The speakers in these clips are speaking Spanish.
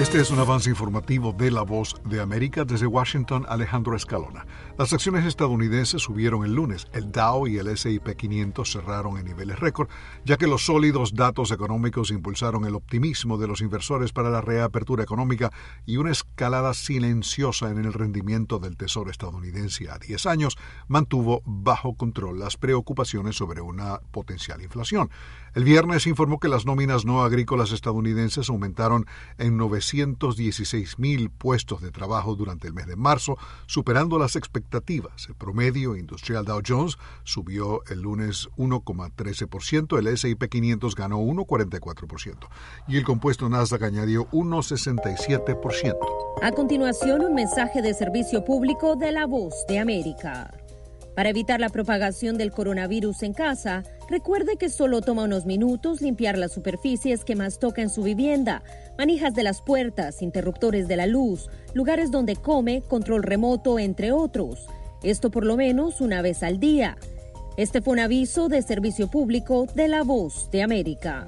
Este es un avance informativo de La Voz de América. Desde Washington, Alejandro Escalona. Las acciones estadounidenses subieron el lunes. El Dow y el S&P 500 cerraron en niveles récord, ya que los sólidos datos económicos impulsaron el optimismo de los inversores para la reapertura económica y una escalada silenciosa en el rendimiento del Tesoro estadounidense a 10 años mantuvo bajo control las preocupaciones sobre una potencial inflación. El viernes informó que las nóminas no agrícolas estadounidenses aumentaron en 916,000 puestos de trabajo durante el mes de marzo, superando las expectativas. El promedio industrial Dow Jones subió el lunes 1,13%, el S&P 500 ganó 1,44% y el compuesto Nasdaq añadió 1,67%. A continuación, un mensaje de servicio público de La Voz de América. Para evitar la propagación del coronavirus en casa, recuerde que solo toma unos minutos limpiar las superficies que más toca en su vivienda, manijas de las puertas, interruptores de la luz, lugares donde come, control remoto, entre otros. Esto por lo menos una vez al día. Este fue un aviso de servicio público de La Voz de América.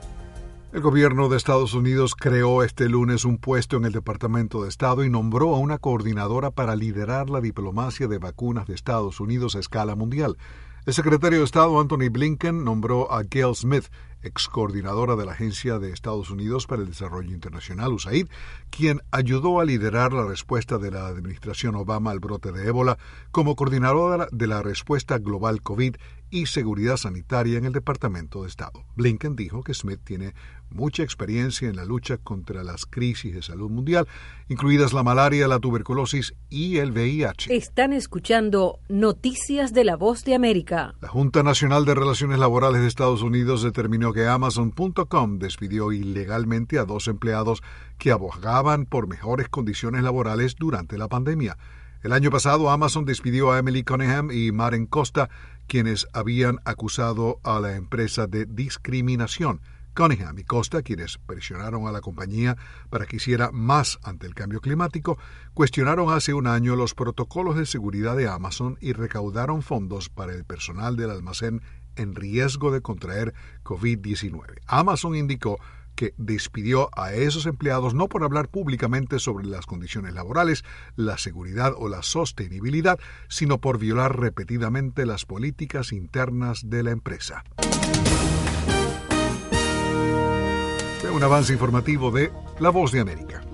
El gobierno de Estados Unidos creó este lunes un puesto en el Departamento de Estado y nombró a una coordinadora para liderar la diplomacia de vacunas de Estados Unidos a escala mundial. El secretario de Estado Anthony Blinken nombró a Gail Smith, ex coordinadora de la Agencia de Estados Unidos para el Desarrollo Internacional, USAID, quien ayudó a liderar la respuesta de la administración Obama al brote de ébola, como coordinadora de la respuesta global COVID y seguridad sanitaria en el Departamento de Estado. Blinken dijo que Smith tiene mucha experiencia en la lucha contra las crisis de salud mundial, incluidas la malaria, la tuberculosis y el VIH. Están escuchando Noticias de La Voz de América. La Junta Nacional de Relaciones Laborales de Estados Unidos determinó que Amazon.com despidió ilegalmente a 2 empleados que abogaban por mejores condiciones laborales durante la pandemia. El año pasado, Amazon despidió a Emily Cunningham y Maren Costa, quienes habían acusado a la empresa de discriminación. Cunningham y Costa, quienes presionaron a la compañía para que hiciera más ante el cambio climático, cuestionaron hace un año los protocolos de seguridad de Amazon y recaudaron fondos para el personal del almacén en riesgo de contraer COVID-19. Amazon indicó que despidió a esos empleados no por hablar públicamente sobre las condiciones laborales, la seguridad o la sostenibilidad, sino por violar repetidamente las políticas internas de la empresa. Fue un avance informativo de La Voz de América.